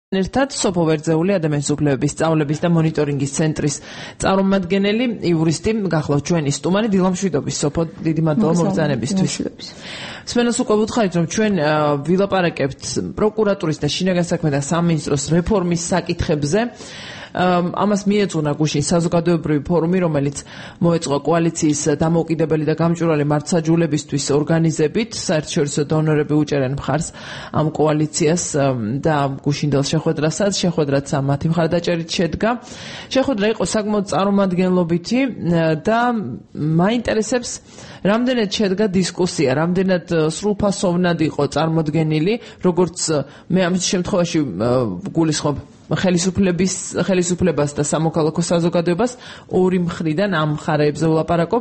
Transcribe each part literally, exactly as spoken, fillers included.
ერთად სოფო ვერძეული ადამიანის უფლებების სწავლების და მონიტორინგის ცენტრის წარმომადგენელი იურისტი გახლავთ ჩვენი სტუმარი დილამშვიდობის სოფო დიდი მადლობა მოგზაურობისთვის. მსმენელს უკვე ვუთხარით რომ ჩვენ ვილაპარაკებთ პროკურატურის და შინაგან საქმეთა სამინისტროს რეფორმის საკითხებზე. ამას მიეძღვნა გუშინ საზოგადოებრივი ფორუმი, რომელიც მოეწყო კოალიციის დამოუკიდებელი და გამჭვირვალე მართლმსაჯულებისთვის ორგანიზებით. საერთაშორისო დონორები უჭერენ მხარს ამ კოალიციას და გუშინდელ შეხვედრასაც, შეხვედრაც მათი მხარდაჭერით შედგა. შეხვედრა იყო საკმაოდ წარმომადგენლობითი და მაინტერესებს რამდენად შედგა დისკუსია, რამდენად სრულფასოვნად იყო წარმოდგენილი, როგორც მე ამ შემთხვევაში გულისხმობ ხელისუფლების ხელისუფლებას და სამოქალაქო საზოგადოებას ორი მხრიდან ამ მხარეებზე ვლაპარაკობ.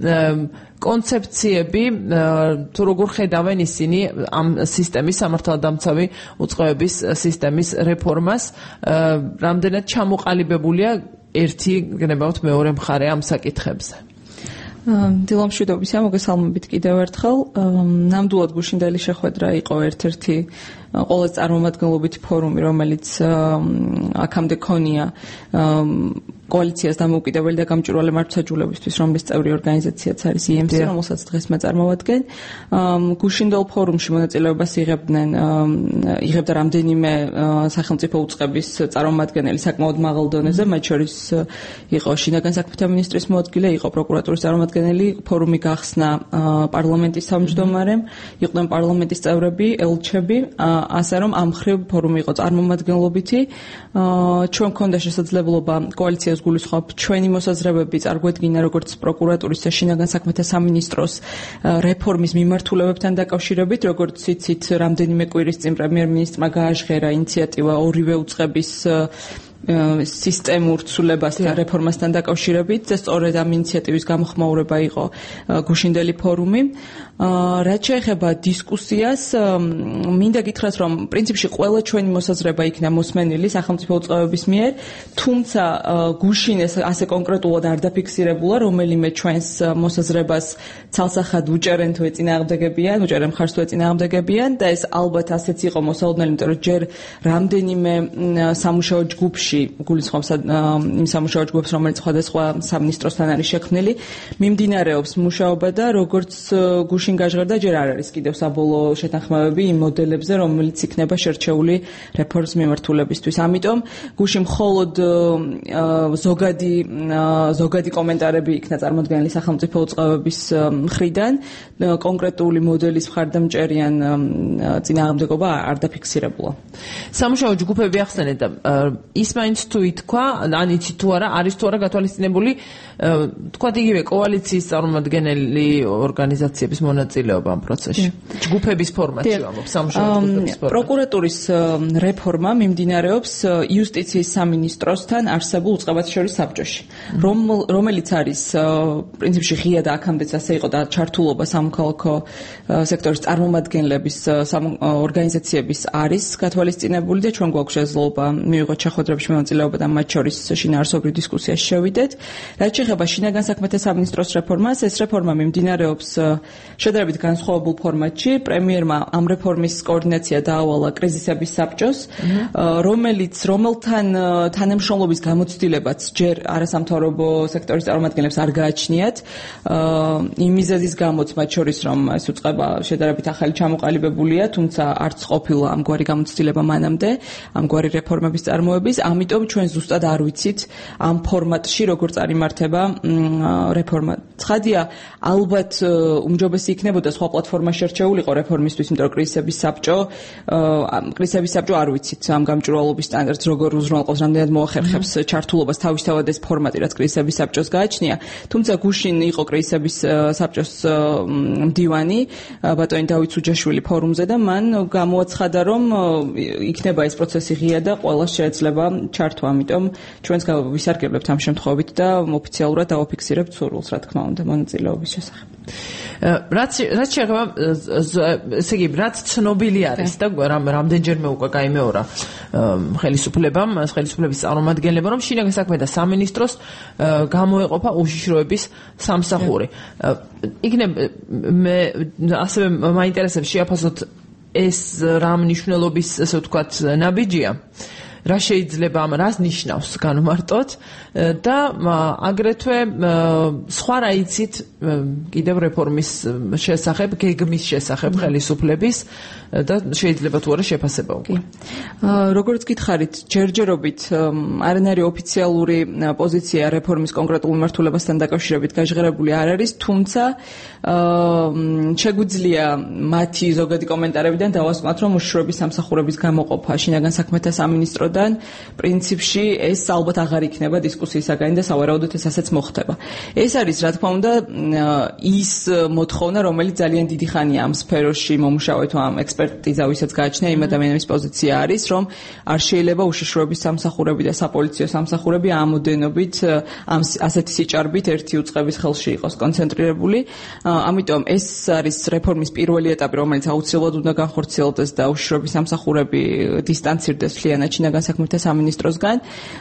კონცეფციები თუ როგორ ხედავენ ისინი ამ სისტემის სამართალდამცავი უწყებების სისტემის რეფორმას, რამდენად ჩამოყალიბებულია ერთი გნებავთ მეორე მხარე ამ საკითხებზე. დილამშვიდობისა, მოგესალმებით კიდევ ერთხელ. ნამდვილად გუშინდელი შეხვედრა იყო ერთ-ერთი ყველაზე წარმომადგენლობითი ფორუმი, რომელიც აქამდე ქონია კოალიციას დამოუკიდებელი და გამჭვირვალე მართლმსაჯულებისთვის, რომლის წევრი ორგანიზაციაც არის ი ემ სი, რომელსაც დღეს მე წარმოვადგენ. გუშინდელ ფორუმში მონაწილეობას იღებდნენ იღებდა რამდენიმე სახელმწიფო უწყების წარმომადგენელი საკმაოდ მაღალ დონეზე, მათ შორის იყო შინაგან საქმეთა მინისტრის მოადგილე, იყო პროკურატურის წარმომადგენელი, ფორუმი გახსნა პარლამენტის თავმჯდომარემ, იყვნენ პარლამენტის წევრები, ელჩები, ასე რომ ამ მხრივ ფორუმი იყო წარმომადგენლობითი. ჩვენ გქონდა შესაძლებლობა კოალიციას გულისხმობ ჩვენი მოსაზრებები წარგვედგინა როგორც პროკურატურის და შინაგან საქმეთა სამინისტროს რეფორმის მიმართულებებთან დაკავშირებით, როგორც იცით, რამდენიმე კვირის წინ პრემიერ-მინისტრმა გააჟღერა ინიციატივა ორივე უწყების სისტემურ ცვლილებასთან რეფორმასთან დაკავშირებით და სწორედ ამ ინიციატივის გამოხმაურება იყო გუშინდელი ფორუმი. რაც შეეხება დისკუსიას, მინდა გითხრათ, რომ პრინციპში ყველა ჩვენი მოსაზრება იქნა მოსმენილი სახელმწიფო უწყებების მიერ, თუმცა გუშინ ეს ასე კონკრეტულად არ დაფიქსირებულა, რომელიმე ჩვენს მოსაზრებას ცალსახად უჭერენ თუ ეწინააღმდეგებიან, უჭერენ მხარს თუ ეწინააღმდეგებიან და ეს ალბათ ასეც იყო მოსალოდნელი, იმიტომ რომ ჯერ რამდენიმე სამუშაო ჯგუფში გულისხმობს იმ სამუშაო ჯგუფს, რომელიც სხვადასხვა სამინისტროსთან არის შექმნილი, მიმდინარეობს მუშაობა და როგორც გუშინ გაჟღერდა, ჯერ არ არის კიდევ საბოლოო შეთანხმებები იმ მოდელებზე, რომელიც იქნება შერჩეული რეფორმის მიმართულებისთვის. ამიტომ გუშინ მხოლოდ ზოგადი ზოგადი კომენტარები იქნა წარმოდგენილი სახელმწიფო უწყებების მხრიდან, კონკრეტული მოდელის მხარდამჭერიან წინააღმდეგობა არ დაფიქსირებულა. სამუშაო ჯგუფები ახსენეთ და ის მაინც თუ ითქვა, ან იცით თუ არა, არის თუ არა გათვალისწინებული, თქვათ იგივე კოალიციის წარმომადგენელი ორგანიზაციების მონაწილეობა ამ პროცესში. ჯგუფების ფორმატში ვამბობ, სამუშაო ჯგუფების ფორმატში. პროკურატურის რეფორმა მიმდინარეობს იუსტიციის სამინისტროსთან არსებულ უწყებათა შორის საბჭოში, რომელიც არის პრინციპში ღია და აქამდეც ასე იყო და ჩართულობა სამოქალაქო სექტორის წარმომადგენლების ორგანიზაციების არის გათვალისწინებული და ჩვენ გვაქვს შესაძლებლობა მივიღოთ შეხვედრებში მონაწილეობა და მათ შორის შინაარსობრივ დისკუსიაში შევიდეთ. რაც შეეხება შინაგან საქმეთა სამინისტროს რეფორმას, ეს რეფორმა მიმდინარეობს შედარებით განსხვავებულ ფორმატში. პრემიერმა ამ რეფორმის კოორდინაცია დაავალა კრიზისების საბჭოს, რომელიც რომელთან თანამშრომლობის გამოცდილებაც ჯერ არასამთავრობო სექტორის წარმომადგენლებს არ გააჩნიათ. იმ მიზეზის გამოც მათ შორის რომ ეს უწყება შედარებით ახალი ჩამოყალიბებულია, თუმცა არც ყოფილა ამგვარი გამოცდილება მანამდე, ამგვარი რეფორმების წარმოების, ამიტომ ჩვენ ზუსტად არ ვიცით ამ ფორმატში როგორ წარიმართება რეფორმა. ცხადია, ალბათ უმჯობესი იქნებოდა სხვა პლატფორმა შერჩეულიყო რეფორმისთვის, იმიტომ რომ კრიზისების საბჭო, კრიზისების საბჭო არ ვიცით ამ გამჭვირვალობის სტანდარტს როგორ უზრუნველყოფს, რამდენად მოახერხებს ჩართულობას თავისთავად ეს ფორმატი, რაც კრიზისების საბჭოს გააჩნია. თუმცა გუშინ იყო კრიზისების საბჭოს მდივანი ბატონი დავით სუჯაშვილი ფორუმზე და მან გამოაცხადა, რომ იქნება ეს პროცესი ღია და ყველას შეიძლება ჩართვა, ამიტომ ჩვენს ვისარგებლებთ ამ შემთხვევით და ოფიციალურად დავაფიქსირებთ სურვილს, რა თქმა უნდა, მონაწილეობის შესახებ. რაც რაც შეეხება ესე იგი რაც ცნობილი არის და რამდენჯერმე უკვე გაიმეორა ხელისუფლებამ, ხელისუფლების წარმომადგენლებმა, რომ შინაგან საქმეთა სამინისტროს გამოეყოფა უშიშროების სამსახური. იქნებ მე ასევე მაინტერესებს შეაფასოთ ეს რა მნიშვნელობის, ასე ვთქვათ, ნაბიჯია. რა შეიძლება ამ რას ნიშნავს განმარტოთ და აგრეთვე სხვა რა იცით კიდევ რეფორმის შესახებ, გეგმის შესახებ ხელისუფლების და შეიძლება თუ არა შეფასება უკვე. როგორც გითხარით, ჯერჯერობით არანაირი ოფიციალური პოზიცია რეფორმის კონკრეტულ მიმართულებასთან დაკავშირებით გაჟღერებული არ არის, თუმცა შეგვიძლია მათი ზოგადი კომენტარებიდან დავასკვნათ, რომ უშიშროების სამსახურების გამოყოფა შინაგან საქმეთა სამინისტროდან პრინციპში ეს ალბათ აღარ იქნება დისკუსიისაგანი და სავარაუდოდ ეს ასეც მოხდება. ეს არის, რა თქმა უნდა, ის მოთხოვნა, რომელიც ძალიან დიდი ხანია ამ სფეროში მომუშავე თუ ამ ექსპერტიზა, ვისაც გააჩნია იმ ადამიანების პოზიცია არის, რომ არ შეიძლება უშიშროების სამსახურები და საპოლიციო სამსახურები ამოდენობით ამ ასეთი სიჭარბით ერთი უწყების ხელში იყოს კონცენტრირებული. ამიტომ ეს არის რეფორმის პირველი ეტაპი, რომელიც აუცილებლად უნდა განხორციელდეს და უშიშროების სამსახურები დისტანცირდეს მთლიანად შინაგან საქმეთა სამინისტროსგან.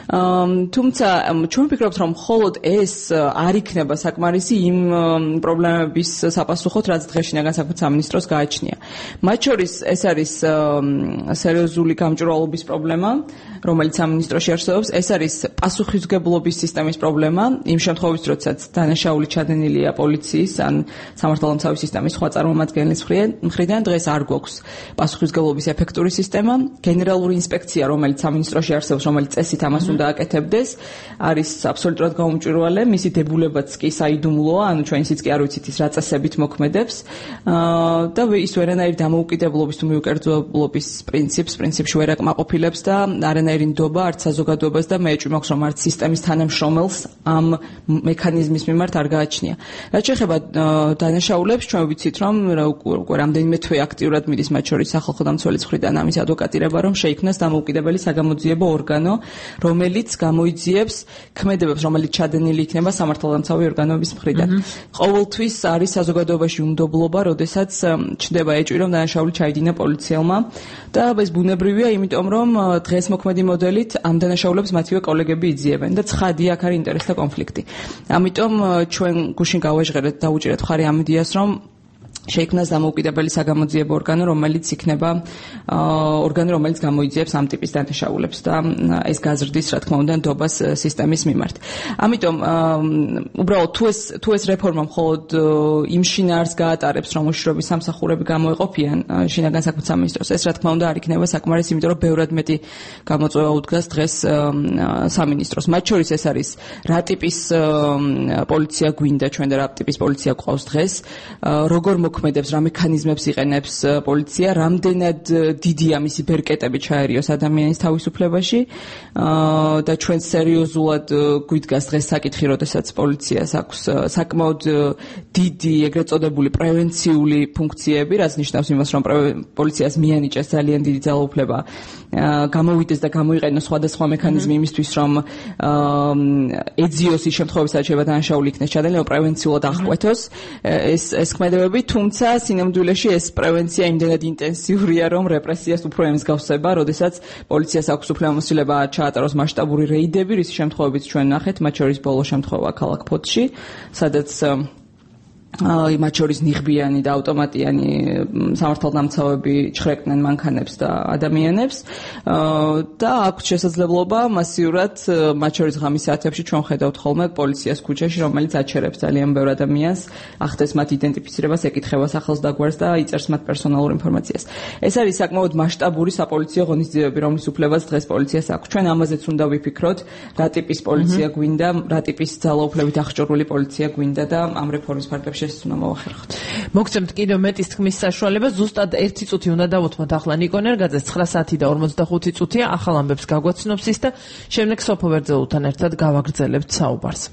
თუმცა ჩვენ ვფიქრობთ, რომ მხოლოდ ეს არ იქნება საკმარისი იმ პრობლემების საპასუხოდ, რაც დღეს შინაგან საქმეთა სამინისტროს გააჩნია. მათ შორის ეს არის სერიოზული გამჭვირვალობის პრობლემა, რომელიც სამინისტროში არსებობს. ეს არის პასუხისმგებლობის სისტემის პრობლემა, იმ შემთხვევაში, როდესაც დანაშაული ჩადენილია პოლიციის ან სამართალდამცავი სისტემის სხვა წარმომადგენლის მხრიდან, დღეს არ გვაქვს პასუხისმგებლობის ეფექტური სისტემა. გენერალური ინსპექცია, რომელიც სამინისტროში არსებობს, რომელიც წესით ამას უნდა აკეთებდეს, არის აბსოლუტურად გაუმჭვირვალე, მისი დებულებაც კი საიდუმლოა, ანუ ჩვენ ისიც კი არ ვიცით ის რა წესებით მოქმედებს და ის ვერანაირ დამოუკიდებლობის თუ მიუკერძოებულობის პრინციპს, პრინციპში ვერ აკმაყოფილებს და არანაირი ნდობა არც საზოგადოებას და მეეჭვი მაქვს, რომ არც სისტემის თანამშრომელს ამ მექანიზმის მიმართ არ გააჩნია. რაც შეეხება დანაშაულებს, ჩვენ ვიცით, რომ უკვე რამდენიმე თვე აქტიურად მიდის მათ შორის სახალხო დამცველის მხრიდან ამის ადვოკატირება, რომ შეიქმნას დამოუკიდებელი საგამოძიებო ორგანო, რომელიც გამოიძიებს ქმედებებს, რომელიც ჩადენილი იქნება სამართალდამცავი ორგანოების მხრიდან. ყოველთვის არის საზოგადოებაში უნდობლობა, როდესაც ჩნდება ეჭვი, რომ დანაშაული ჩაიდინა პოლიციელმა და ეს ბუნებრივია, იმიტომ რომ დღეს მოქმედი მოდელით ამ დანაშაულებს მათივე კოლეგები იძიებენ და ცხადია აქ არის ინტერესთა კონფლიქტი. ამიტომ ჩვენ გუშინ გავაჟღერეთ და უჭირეთ მხარი ამ იდეას, რომ შეიქმნას დამოუკიდებელი საგამოძიებო ორგანო, რომელიც იქნება ორგანო, რომელიც გამოიძიებს ამ ტიპის დანაშაულებს და ეს გაზრდის, რა თქმა უნდა, ნდობას სისტემის მიმართ. ამიტომ უბრალოდ თუ ეს თუ ეს რეფორმა მხოლოდ იმ შინაარსს გაატარებს, რომ უშიშროების სამსახურები გამოეყოფიან შინაგან საქმეთა სამინისტროს, ეს რა თქმა უნდა არ იქნება საკმარისი, იმიტომ რომ ბევრად მეტი გამოწვევა უდგას დღეს სამინისტროს. მათ შორის ეს არის რა ტიპის პოლიცია გვინდა ჩვენ და რა ტიპის პოლიცია გვყავს დღეს, როგორ მოქმედებს, რა მექანიზმებს იყენებს პოლიცია, რამდენად დიდია მისი ბერკეტები ჩაერიოს ადამიანის თავისუფლებაში და ჩვენ სერიოზულად გვიდგას დღეს საკითხი, როდესაც პოლიციას აქვს საკმაოდ დიდი ეგრეთ წოდებული პრევენციული ფუნქციები, რაც ნიშნავს იმას, რომ პოლიციას მიანიჭეს ძალიან დიდი ძალაუფლება გამოვიდეს და გამოიყენოს სხვადასხვა მექანიზმი იმისთვის, რომ ეძიოს ის შემთხვევები, სადაც შეიძლება დანაშაული იქნეს ჩადენილი, რომ პრევენციულად აღკვეთოს ეს ეს ქმედებები. თუმცა სინამდვილეში ეს პრევენცია იმდენად ინტენსიურია, რომ რეპრესიას უფრო ემსგავსება, როდესაც პოლიციას აქვს უფლებამოსილება ჩაატაროს მასშტაბური რეიდები, რის შემთხვევებით ჩვენ ნახეთ, მათ შორის ბოლო შემთხვევა ქალაქ ფოთში, სადაც აი მათ შორის ნიღბიანი და ავტომატიანი სამართალდამცავები ჩხრეკდნენ მანქანებს და ადამიანებს და აქვს შესაძლებლობა მასიურად მათ შორის ღამის საათებში ჩვენ ხედავთ ხოლმე პოლიციას ქუჩაში, რომელიც აჩერებს ძალიან ბევრ ადამიანს, ახდენს მათ იდენტიფიცირებას, ეკითხება სახელს და გვარს და იწერს მათ პერსონალურ ინფორმაციას. ეს არის საკმაოდ მასშტაბური საპოლიციო ღონისძიებები, რომლის უფლებაც დღეს პოლიციას აქვს. ჩვენ ამაზეც უნდა ვიფიქროთ, რა ტიპის პოლიცია გვინდა, რა ტიპის ძალაუფლებით აღჭურვილი პოლიცია გვინდა და ამ რეფორმის ფარგლებში ეს უნდა მოვახერხოთ. მოგცემთ კიდევ მეტის თქმის საშუალება, ზუსტად ერთი წუთი უნდა დავუთმოთ ახლა ნიკონ ერგაძეს, ცხრა საათი და ორმოცდახუთი წუთია, ახალ ამბებს გაგვაცნობს ის და შემდეგ სოფო ვერძელუთან ერთად გავაგრძელებთ საუბარს.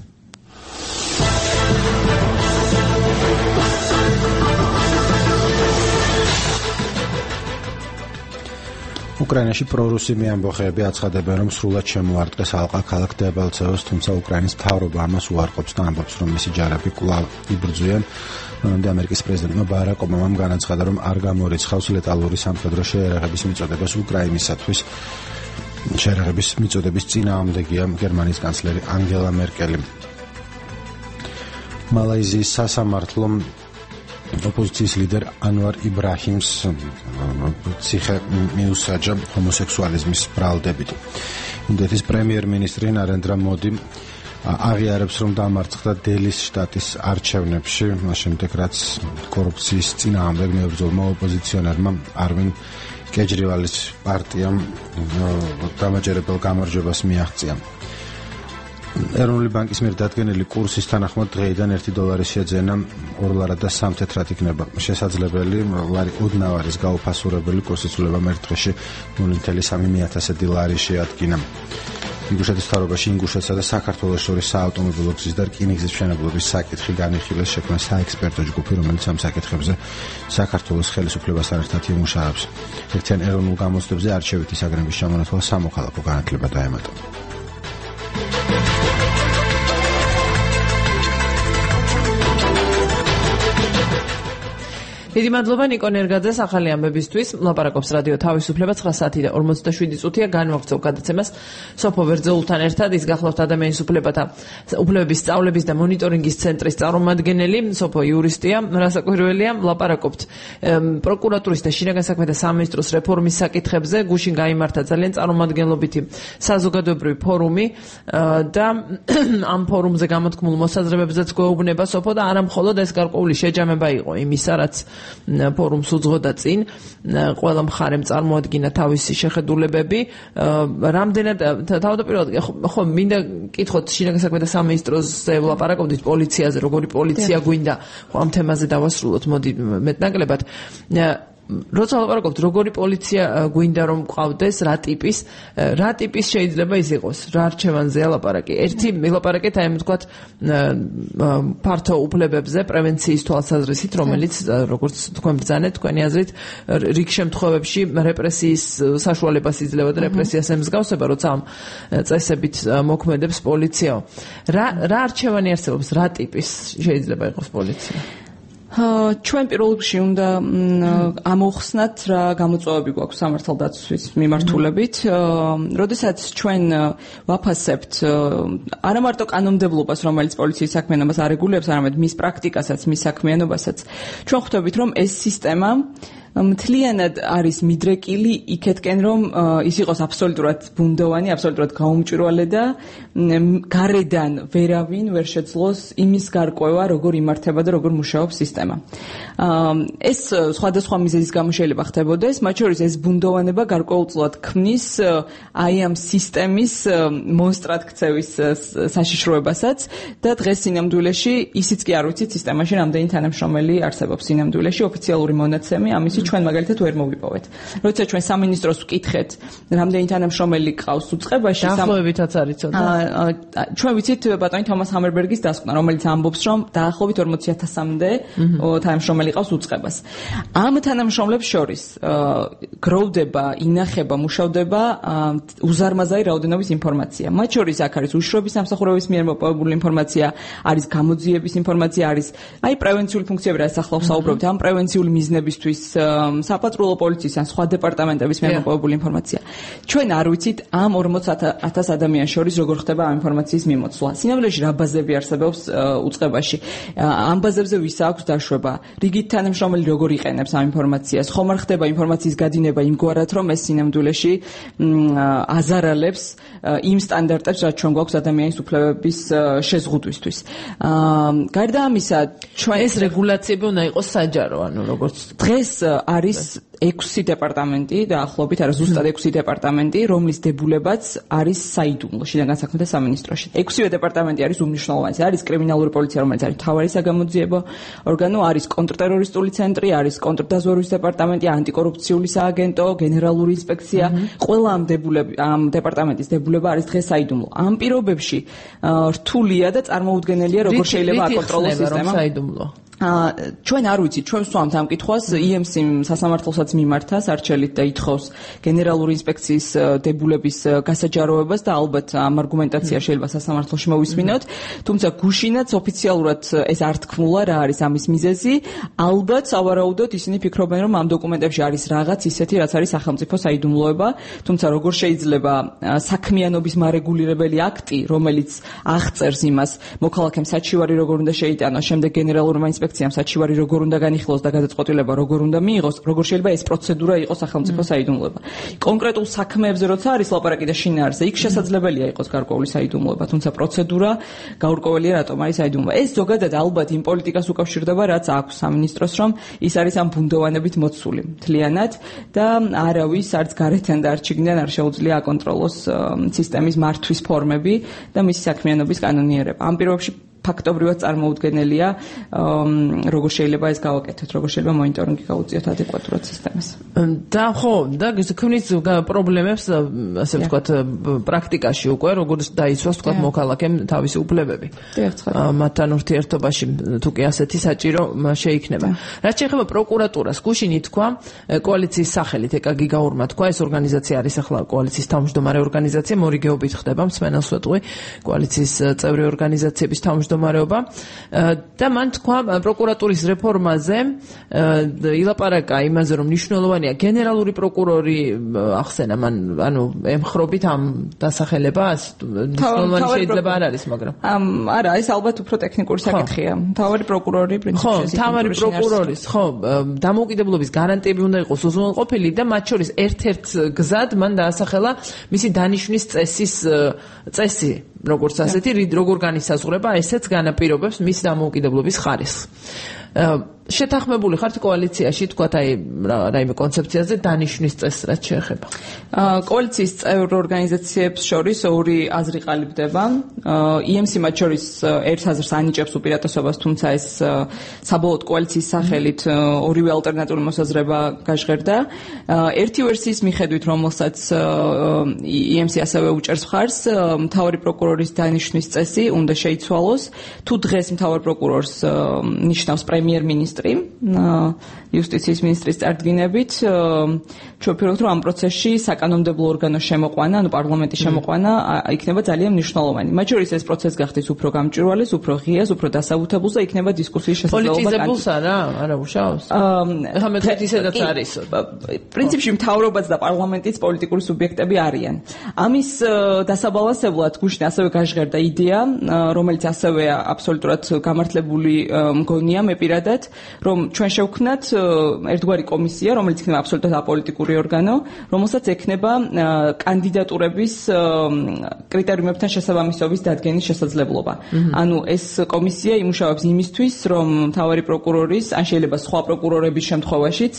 უკრაინაში პრორუსი ამბოხეები აცხადებენ, რომ სრულად შემოარტყეს ალყა ქალაქ დებელცევოს, თუმცა უკრაინის მთავრობა ამას უარყოფს და ამბობს, რომ მისი ჯარები კვლავ იბრძვიან. მანამდე ამერიკის პრეზიდენტმა ბარაკ ობამამ განაცხადა, რომ არ გამორიცხავს ლეტალური სამხედრო შეერაღების მიწოდებას უკრაინისათვის. შეერაღების მიწოდების წინააღმდეგია გერმანიის კანცლერი ანგელა მერკელი. მალაიზიის სასამართლომ ოპოზიციის ლიდერ ანვარ იბრაჰიმს ციხე მიუსაჯა ჰომოსექსუალიზმის ბრალდებით. ინდოეთის პრემიერ-მინისტრი ნარენდრა მოდი აღიარებს, რომ დამარცხდა დელის შტატის არჩევნებში, მას შემდეგ რაც კორუფციის წინააღმდეგ მებრძოლმა ოპოზიციონერმა არვინ კეჯრივალის პარტიამ დამაჯერებელ გამარჯვებას მიაღწია. ეროვნული ბანკის მიერ დადგენილი კურსის თანახმად დღეიდან ერთი დოლარი შეძენა ორ ლარად და სამ თეთრად იქნება შესაძლებელი. ლარი ოდნავ არის გაუფასურებელი, კურსის ცვლილება ერთ დღეში ნული კoma სამი ათასი ლარი შეადგინა. ინგუშეთის მთავრობაში ინგუშეთსა და საქართველოს შორის საავტომობილო გზის და რკინიგზის მშენებლობის საკითხი განიხილეს, შექმნა საექსპერტო ჯგუფი, რომელიც ამ საკითხებზე საქართველოს ხელისუფლებასთან ერთად იმუშავებს. ერთიან ეროვნულ გამოცდებზე არჩევითი საგრემის ჩამონათვალ სამოქალაქო განათლება დაემატა. დიდი მადლობა ნიკო ნერგაძეს ახალი ამბებისთვის. ლაპარაკობს რადიო თავისუფლება ცხრა საათი და ორმოცდაშვიდი წუთია. განვაგრძობ გადაცემას სოფო ვერძეულთან ერთად. ის გახლავთ ადამიანის უფლებათა უფლებების სწავლების და მონიტორინგის ცენტრის წარმომადგენელი, სოფო იურისტია. რასაკვირველია, ლაპარაკობთ პროკურატურის და შინაგან საქმეთა სამინისტროს რეფორმის საკითხებზე. გუშინ გაიმართა ძალიან წარმომადგენლობითი საზოგადოებრივი ფორუმი და ამ ფორუმზე გამოთქმულ მოსაზრებებზეც გვეუბნება სოფო და არა მხოლოდ ეს გარკვეული შეჯამება იყო იმისა, რაც ფორუმს უძღოდა წინ, ყველა მხარემ წარმოადგინა თავისი შეხედულებები. რამდენად თავდაპირველად ხო მინდა კითხოთ შინაგან საქმეთა სამინისტროზე ვლაპარაკობდით პოლიციაზე, როგორი პოლიცია გვინდა, ხო ამ თემაზე დავასრულოთ, მოდი მეტნაკლებად. როცა ვლაპარაკობთ, როგორი პოლიცია გვინდა რომ ყავდეს, რა ტიპის, რა ტიპის შეიძლება ის იყოს, რა არჩევანზეა ლაპარაკი. ერთი ვილაპარაკეთ აი თქვათ ფართო უფლებებზე, პრევენციის თვალსაზრისით, რომელიც როგორც თქვენ ბრძანეთ, თქვენი აზრით, რიგ შემთხვევებში რეპრესიის საშუალებას იძლევა და რეპრესიას ემსგავსება, როცა ამ წესებით მოქმედებს პოლიციაო. რა რა არჩევანი არსებობს, რა ტიპის შეიძლება იყოს პოლიცია? ჩვენ პირველ რიგში უნდა ამოვხსნათ რა გამოწვევები გვაქვს სამართალდაცვის მიმართულებით. როდესაც ჩვენ ვაფასებთ არა მარტო კანონმდებლობას, რომელიც პოლიციის საქმიანობას არეგულირებს, არამედ მის პრაქტიკასაც, მის საქმიანობასაც, ჩვენ ხვდებით, რომ ეს სისტემა მთლიანად არის მიდრეკილი იქეთკენ, რომ ის იყოს აბსოლუტურად ბუნდოვანი, აბსოლუტურად გაუმჭვირვალე და გარედან ვერავინ ვერ შეძლოს იმის გარკვევა, როგორ იმართება და როგორ მუშაობს სისტემა. ეს სხვადასხვა მიზეზის გამო შეიძლება ხდებოდეს, მათ შორის ეს ბუნდოვანება გარკვეულწილად ქმნის აი ამ სისტემის მონსტრად ქცევის საშიშროებასაც და დღეს სინამდვილეში ისიც კი არ ვიცით სისტემაში რამდენი თანამშრომელი არსებობს სინამდვილეში, ოფიციალური მონაცემი ამის ჩვენ მაგალითად ვერ მოვიპოვეთ. როცა ჩვენ სამინისტროს ვკითხეთ, რამდენი თანამშრომელი ყავს უწყებაში, დაახლოებითაც არის ცოტა. ჩვენ ვიცით ბატონი თომას ჰამერბერგის დასკვნა, რომელიც ამბობს, რომ დაახლოებით ორმოცი ათასამდე თანამშრომელი ყავს უწყებას. ამ თანამშრომლებს შორის გროვდება, ინახება, მუშავდება უზარმაზარი რაოდენობის ინფორმაცია. მათ შორის აქ არის უშრობის სამსახურების მიერ მოპოვებული ინფორმაცია, არის გამოძიების ინფორმაცია, არის აი პრევენციული ფუნქციები, რაც ახლა ვსაუბრობთ, ამ პრევენციული მიზნებისთვის საპატრულო პოლიციის ან სხვა დეპარტამენტების მიერ მოპოვებული ინფორმაცია. ჩვენ არ ვიცით ამ ორმოც ათას ადამიანს შორის როგორ ხდება ამ ინფორმაციის მიმოცვლა. სინამდვილეში რა ბაზები არსებობს უწყებაში. ამ ბაზებზე ვის აქვს დაშვება, რიგით თანამშრომელი როგორ იყენებს ამ ინფორმაციას, ხომ არ ხდება ინფორმაციის გადინება იმგვარად, რომ ეს სინამდვილეში აზარალებს იმ სტანდარტებს, რაც ჩვენ გვაქვს ადამიანის უფლებების შეზღუდვისთვის. გარდა ამისა, ჩვენ ეს რეგულაციები უნდა იყოს საჯარო, ანუ როგორც დღეს არის ექვსი დეპარტამენტი დაახლოებით, არა ზუსტად ექვსი დეპარტამენტი, რომლის დებულებაც არის საიდუმლო შინაგან საქმეთა სამინისტროში. ექვსივე დეპარტამენტი არის უმნიშვნელოვანესი. არის კრიმინალური პოლიცია, რომელიც არის მთავარი საგამოძიებო ორგანო, არის კონტრტერორისტული ცენტრი, არის კონტრდაზვერვის დეპარტამენტი, ანტიკორუფციული სააგენტო, გენერალური ინსპექცია. ყველა ამ დებულები, ამ დეპარტამენტის დებულება არის დღეს საიდუმლო. ამ პირობებში რთულია და წარმოუდგენელია, როგორ შეიძლება აკონტროლოს სისტემა. საიდუმლო. ჩვენ არ ვიცით, ჩვენ ვსვამთ ამ კითხვას ი ემ სი-მ სასამართლოსაც მიმართა სარჩელით და ითხოვს გენერალური ინსპექციის დებულების გასაჯაროებას და ალბათ ამ არგუმენტაცია შეიძლება სასამართლოში მოვისმინოთ, თუმცა გუშინაც ოფიციალურად ეს არ თქმულა რა არის ამის მიზეზი, ალბათ სავარაუდოდ ისინი ფიქრობენ, რომ ამ დოკუმენტებში არის რაღაც ისეთი, რაც არის სახელმწიფო საიდუმლოება, თუმცა როგორ შეიძლება საქმიანობის მარეგულირებელი აქტი, რომელიც აღწერს იმას, მოქალაქემ საჩივარი როგორ უნდა შეიტანოს, შემდეგ გენერალურმა ინსპექციამ ინსპექციამ საჩივარი როგორ უნდა განიხილოს და გადაწყვეტილება როგორ უნდა მიიღოს, როგორ შეიძლება ეს პროცედურა იყოს სახელმწიფო საიდუმლოება. კონკრეტულ საქმეებზე როცა არის ლაპარაკი და შინაარსზე, იქ შესაძლებელია იყოს გარკვეული საიდუმლოება, თუმცა პროცედურა გაურკვეველია რატომ არის საიდუმლოება. ეს ზოგადად ალბათ იმ პოლიტიკას უკავშირდება, რაც აქვს სამინისტროს, რომ ის არის ამ ბუნდოვანებით მოცული მთლიანად და არავის არც გარეთიდან და არც შიგნიდან არ შეუძლია აკონტროლოს სისტემის მართვის ფორმები და მისი საქმიანობის კანონიერება. ამ პირობებში ფაქტობრივად წარმოუდგენელია როგორ შეიძლება ეს გავაკეთოთ, როგორ შეიძლება მონიტორინგი გავუწიოთ ადეკვატურად სისტემას. და ხო, და ქმნის პრობლემებს, ასე ვთქვათ, პრაქტიკაში უკვე როგორ დაიცვას ვთქვათ მოქალაქემ თავისი უფლებები. მათთან ურთიერთობაში თუ კი ასეთი საჭირო შეიქმნება. რაც შეეხება პროკურატურას, გუშინ ითქვა კოალიციის სახელით ეკაგი გაურმა თქვა, ეს ორგანიზაცია არის ახლა კოალიციის თავმჯდომარე ორგანიზაცია, მორიგეობით ხდება მსმენელს ვეტყვი, კოალიციის წევრი ორგანიზაციების თავმჯდომარე მდგომარეობა და მან თქვა პროკურატურის რეფორმაზე ილაპარაკა იმაზე რომ მნიშვნელოვანია გენერალური პროკურორი ახსენა მან ანუ ემხრობით ამ დასახელებას მნიშვნელოვანი შეიძლება არ არის მაგრამ არა ეს ალბათ უფრო ტექნიკური საკითხია მთავარი პროკურორი პრინციპში ხო მთავარი პროკურორის ხო დამოუკიდებლობის გარანტიები უნდა იყოს უზრუნველყოფილი და მათ შორის ერთ-ერთ გზად მან დაასახელა მისი დანიშვნის წესის წესი როგორც ასეთი როგორ განისაზღვრება ესეც განაპირობებს მის დამოუკიდებლობის ხარისხს. შეთანხმებული ხართ კოალიციაში თქვათ აი რაიმე კონცეფციაზე დანიშვნის წესს რაც შეეხება. კოალიციის წევრ ორგანიზაციებს შორის ორი აზრი ყალიბდება. ი ემ სი მათ შორის ერთ აზრს ანიჭებს უპირატესობას, თუმცა ეს საბოლოოდ კოალიციის სახელით ორივე ალტერნატიული მოსაზრება გაჟღერდა. ერთი ვერსიის მიხედვით, რომელსაც ი ემ სი ასევე უჭერს მხარს, მთავარი პროკურორის დანიშვნის წესი უნდა შეიცვალოს. თუ დღეს მთავარ პროკურორს ნიშნავს პრემიერ-მინისტრი იუსტიციის მინისტრის წარდგინებით ჩვენ ვფიქრობთ რომ ამ პროცესში საკანონმდებლო ორგანოს შემოყვანა, ანუ პარლამენტის შემოყვანა იქნება ძალიან მნიშვნელოვანი. მათ შორის ეს პროცესი გახდეს უფრო გამჭვირვალეს, უფრო ღიას, უფრო დასაბუთებულს და იქნება დისკუსიის შესაძლებლობა. პოლიტიზებულს არა, არა უშავს. ახლა მე თქვით ისედაც არის. პრინციპში მთავრობაც და პარლამენტიც პოლიტიკური სუბიექტები არიან. ამის დასაბალანსებლად გუშინ ასევე გაჟღერდა იდეა, რომელიც ასევე აბსოლუტურად გამართლებული მგონია მე პირადად, რომ ჩვენ შევქმნათ ერთგვარი კომისია, რომელიც იქნება აბსოლუტურად აპოლიტიკური ორგანო, რომელსაც ექნება კანდიდატურების კრიტერიუმებთან შესაბამისობის დადგენის შესაძლებლობა. ანუ ეს კომისია იმუშავებს იმისთვის, რომ მთავარი პროკურორის, ან შეიძლება სხვა პროკურორების შემთხვევაშიც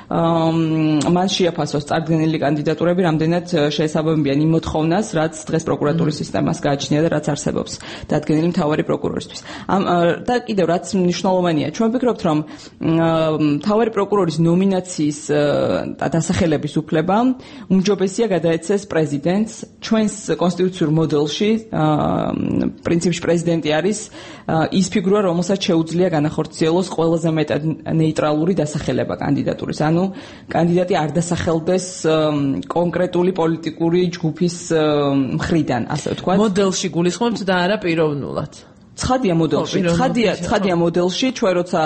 მან შეაფასოს წარდგენილი კანდიდატურები, რამდენად შეესაბამებიან იმ მოთხოვნას, რაც დღეს პროკურატურის სისტემას გააჩნია და რაც არსებობს დადგენილი მთავარი პროკურორისთვის. და კიდევ რაც მნიშვნელოვანია, ჩვენ ვფიქრობთ, რომ მთავარი პროკურორის ნომინაციის და დასახელების უფლება უმჯობესია გადაეცეს პრეზიდენტს. ჩვენს კონსტიტუციურ მოდელში პრინციპში პრეზიდენტი არის ის ფიგურა, რომელსაც შეუძლია განახორციელოს ყველაზე მეტად ნეიტრალური დასახელება კანდიდატურის. ანუ კანდიდატი არ დასახელდეს კონკრეტული პოლიტიკური ჯგუფის მხრიდან, ასე ვთქვათ. მოდელში გულისხმობთ და არა პიროვნულად. ცხადია მოდელში, ცხადია, ცხადია მოდელში, ჩვენ როცა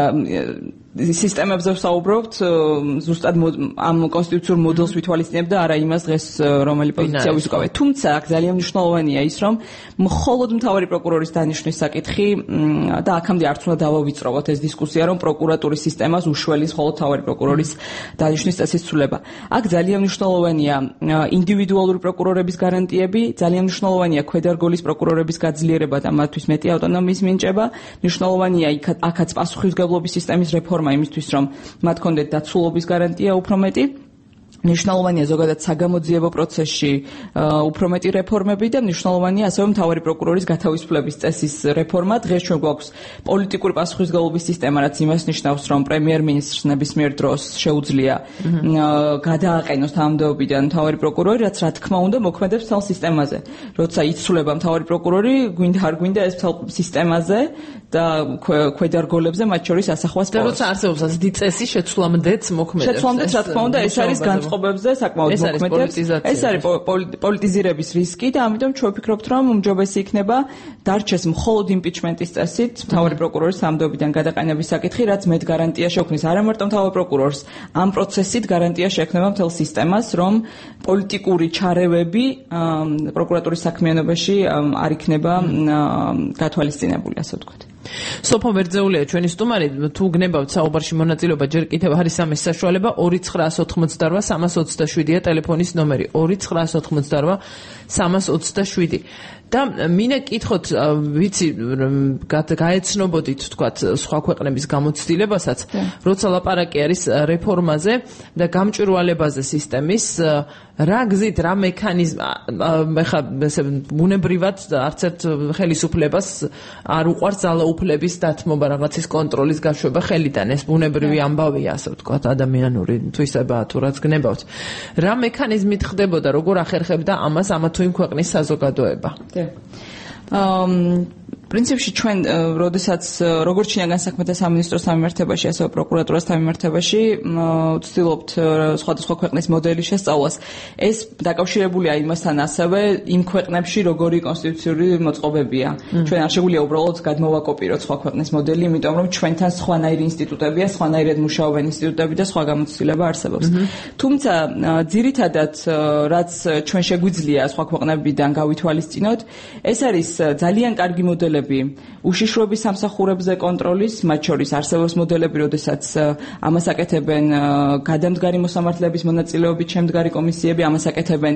სისტემებზე ვსაუბრობთ, ზუსტად ამ კონსტიტუციურ მოდელს ვითვალისწინებ და არა იმას დღეს რომელი პოზიცია ვისუკავებ. თუმცა აქ ძალიან მნიშვნელოვანია ის, რომ მხოლოდ მთავარი პროკურორის დანიშვნის საკითხი და აქამდე არც უნდა დავავიწროვოთ ეს დისკუსია, რომ პროკურატურის სისტემას უშველის მხოლოდ მთავარი პროკურორის დანიშვნის წესის ცვლილება. აქ ძალიან მნიშვნელოვანია ინდივიდუალური პროკურორების გარანტიები, ძალიან მნიშვნელოვანია ქვედარგოლის პროკურორების გაძლიერება და მათთვის მეტი ავტონომიის მინიჭება. მნიშვნელოვანია აქაც პასუხისმგებლობის სისტემის რეფორმა იმისთვის, რომ მათ კონდეთ დაცულობის გარანტია უფრო მეტი. მნიშვნელოვანია ზოგადად საგამოძიებო პროცესში უფრო მეტი რეფორმები და მნიშვნელოვანია ასევე მთავარი პროკურორის გათავისუფლების წესის რეფორმა. დღეს ჩვენ გვაქვს პოლიტიკური პასუხისმგებლობის სისტემა, რაც იმას ნიშნავს, რომ პრემიერ-მინისტრს ნებისმიერ დროს შეუძლია გადააყენოს თანამდებობიდან მთავარი პროკურორი, რაც რა თქმა უნდა მოქმედებს მთელ სისტემაზე. როცა იცვლება მთავარი პროკურორი, გვინდა არ გვინდა ეს მთელ სისტემაზე და ქვედარგოლებზე, მათ შორის ასახვას და როცა არსებობს ასეთი წესი, შეცვლამდეც მოქმედებს. შეცვლამდეც რა თქმა უნდა ეს არის განწყობებზე საკმაოდ მოქმედებს. ეს არის პოლიტიზირების რისკი და ამიტომ ჩვენ ვფიქრობთ, რომ უმჯობესი იქნება დარჩეს მხოლოდ იმპიჩმენტის წესით მთავარი პროკურორის თანამდებობიდან გადაყენების საკითხი, რაც მეტ გარანტია შექმნის არა მარტო მთავარ პროკურორს, ამ პროცესით გარანტია შექმნება მთელ სისტემას, რომ პოლიტიკური ჩარევები პროკურატურის საქმიანობაში არ იქნება გათვალისწინებული, ასე ვთქვათ. სოფო ვერძეულია ჩვენი სტუმარი, თუ გნებავთ საუბარში მონაწილეობა, ჯერ კიდევ არის ამის საშუალება ორი ცხრაას ოცდაოთხმოცდაოთხ სამას ოცდაშვიდია ტელეფონის ნომერი ორი ცხრაას ოცდაოთხმოცდაოთხ სამას ოცდაშვიდი. და მინე კითხოთ, ვიცი, გაეცნობოდით თქვათ სხვა ქვეყნების გამოცდილებასაც, როცა ლაპარაკი არის რეფორმაზე და გამჭვირვალებაზე სისტემის, რა გზით, რა მექანიზმი, ხა ესე ბუნებრივად არც ერთ ხელისუფლებას არ უყვარს ძალაუფლების დათმობა, რაღაცის კონტროლის გაშვება ხელიდან, ეს ბუნებრივი ამბავია, ასე ვთქვათ, ადამიანური თვისებაა თუ რაც გნებავთ. რა მექანიზმით ხდებოდა, როგორ ახერხებდა ამას ამა თუ იმ ქვეყნის საზოგადოება? Um, პრინციპში ჩვენ როდესაც როგორც შინაგან საქმეთა სამინისტროს სამმართველობაში, ასევე პროკურატურას სამმართველობაში ვცდილობთ სხვადასხვა ქვეყნის მოდელის შესწავლას. ეს დაკავშირებულია იმასთან ასევე იმ ქვეყნებში როგორი კონსტიტუციური მოწყობებია. ჩვენ არ შეგვიძლია უბრალოდ გადმოვაკოპიროთ სხვა ქვეყნის მოდელი, იმიტომ რომ ჩვენთან სხვანაირი ინსტიტუტებია, სხვანაირად მუშაობენ ინსტიტუტები და სხვა გამოცდილება არსებობს. თუმცა ძირითადად რაც ჩვენ შეგვიძლია სხვა ქვეყნებიდან გავითვალისწინოთ, ეს არის ძალიან კარგი მოდელი უშიშროების სამსახურებზე კონტროლის, მათ შორის არსებობს მოდელები, როდესაც ამას აკეთებენ გადამდგარი მოსამართლეების მონაწილეობით შემდგარი კომისიები, ამას აკეთებენ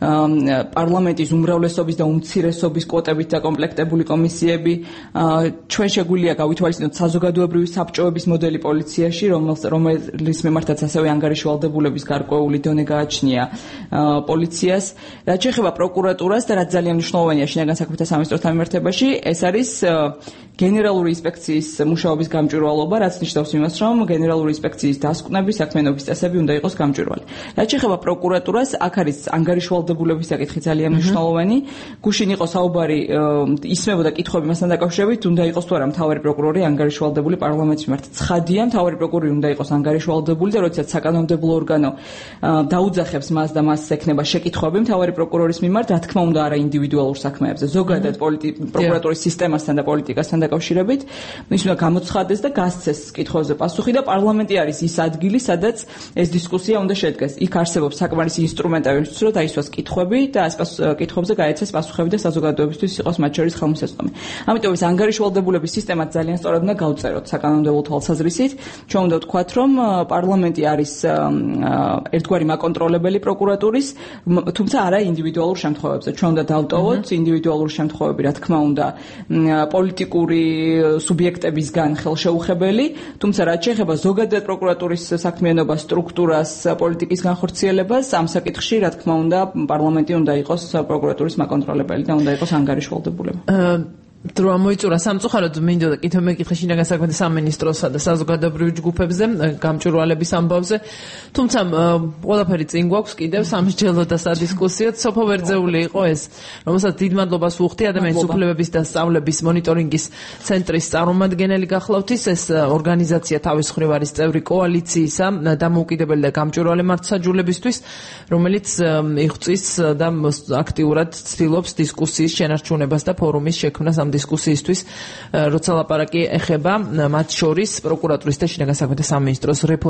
პარლამენტის უმრავლესობის და უმცირესობის კვოტებით დაკომპლექტებული კომისიები. ჩვენ შეგვიძლია გავითვალისწინოთ საზოგადოებრივი საბჭოების მოდელი პოლიციაში, რომლის მიმართაც ასევე ანგარიშვალდებულების გარკვეული დონე გააჩნია პოლიციას. რაც შეეხება პროკურატურას და რაც ძალიან მნიშვნელოვანია შინაგან საქმეთა სამინისტროს სამმართველობაში, ეს არის გენერალური ინსპექციის მუშაობის გამჭვირვალობა, რაც ნიშნავს იმას, რომ გენერალური ინსპექციის დასკვნები, საქმიანობის წესები უნდა იყოს გამჭვირვალე. რაც შეეხება პროკურატურას, აქ არის ანგარიშვალდებულების საკითხი ძალიან მნიშვნელოვანი. გუშინ იყო საუბარი, ისმებოდა კითხვები მასთან დაკავშირებით, უნდა იყოს თუ არა მთავარი პროკურორი ანგარიშვალდებული პარლამენტის მიმართ. ცხადია, მთავარი პროკურორი უნდა იყოს ანგარიშვალდებული და როდესაც საკანონმდებლო ორგანო დაუძახებს მას და მას ექნება შეკითხვები მთავარი პროკურორის მიმართ, რა თქმა უნდა არა ინდივიდუალურ საქმეებზე, ზოგადად პროკურატურის სისტემასთან და პოლიტიკასთან დაკავშირებით, ის უნდა გამოცხადდეს და გასცეს კითხვებზე პასუხი და პარლამენტი არის ის ადგილი, სადაც ეს დისკუსია უნდა შედგეს. იქ არსებობს საკმარისი ინსტრუმენტები, რომ დაისვას კითხვები და ეს კითხვებზე გაეცეს პასუხები და საზოგადოებისთვის იყოს მათ შორის ხელმისაწვდომი. ამიტომ ეს ანგარიშვალდებულების სისტემა ძალიან სწორად უნდა გავწეროთ საკანონმდებლო თვალსაზრისით. ჩვენ უნდა ვთქვათ, რომ პარლამენტი არის ერთგვარი მაკონტროლებელი პროკურატურის, თუმცა არა ინდივიდუალურ შემთხვევებზე. ჩვენ უნდა დავტოვოთ ინდივიდუალური შემთხვევები, რა თქმა უნდა, პოლიტიკური სუბიექტებისგან ხელშეუხებელი, თუმცა რაც შეეხება ზოგადად პროკურატურის საქმიანობას, სტრუქტურას, პოლიტიკის განხორციელებას, ამ საკითხში, რა თქმა უნდა, პარლამენტი უნდა იყოს პროკურატურის მაკონტროლებელი და უნდა იყოს ანგარიშვალდებულება. დრო მოიწურა სამწუხაროდ მინდოდა კითხვა მეკითხა შინაგან საქმეთა სამინისტროსა და საზოგადოებრივი ჯგუფებზე გამჭვირვალების ამბავზე, თუმცა ყველაფერი წინ გვაქვს კიდევ სამსჯელო და სადისკუსიო. სოფო ვერძეული იყო ეს, რომელსაც დიდ მადლობას ვუხდი ადამიანის უფლებების და სწავლების მონიტორინგის ცენტრის წარმომადგენელი გახლავთ. ეს ორგანიზაცია თავის მხრივ არის წევრი კოალიციისა დამოუკიდებელი და გამჭვირვალე მართლმსაჯულებისთვის, რომელიც იღვწის და აქტიურად ცდილობს დისკუსიის შენარჩუნებას და ფორუმის შექმნას ამ დისკუსიისთვის, როცა ლაპარაკი ეხება მათ შორის პროკურატურის და შინაგან საქმეთა სამინისტროს